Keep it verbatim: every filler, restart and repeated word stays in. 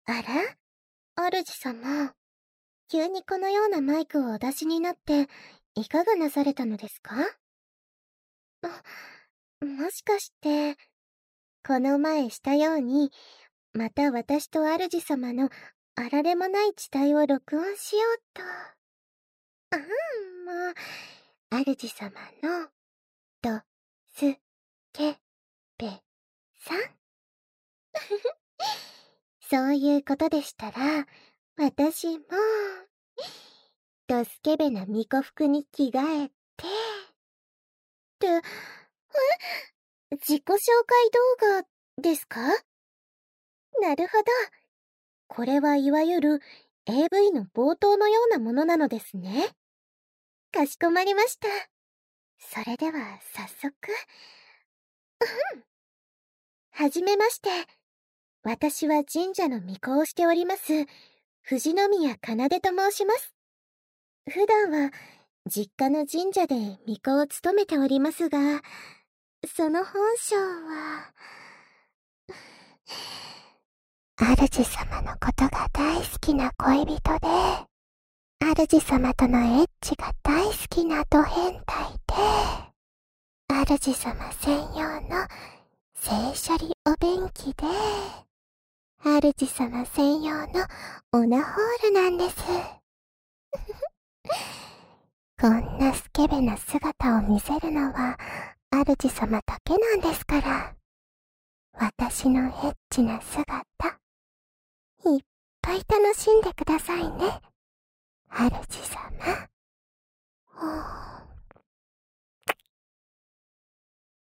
あら？主様、急にこのようなマイクをお出しになって、いかがなされたのですか？あ、もしかして、この前したように、また私と主様のあられもない地帯を録音しようと。あん、もう、主様の、ど、す、け、べ、さん。そういうことでしたら、私も、ドスケベな巫女服に着替えて、って、え？自己紹介動画ですか？なるほど。これはいわゆる エーブイ の冒頭のようなものなのですね。かしこまりました。それでは早速。うん。はじめまして。私は神社の巫女をしております、藤宮奏と申します。普段は実家の神社で巫女を務めておりますが、その本性は、主様のことが大好きな恋人で、主様とのエッチが大好きなド変態で、主様専用の性処理お便器で、主様専用のオナホールなんです。こんなスケベな姿を見せるのは主様だけなんですから。私のエッチな姿、いっぱい楽しんでくださいね。主様。